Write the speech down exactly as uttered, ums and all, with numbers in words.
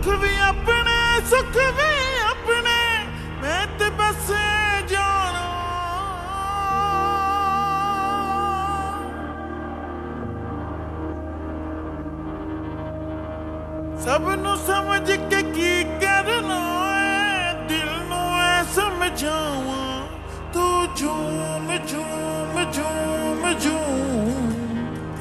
दुख भी अपने सुख भी अपने मैं ते बस जाना सब नू समझ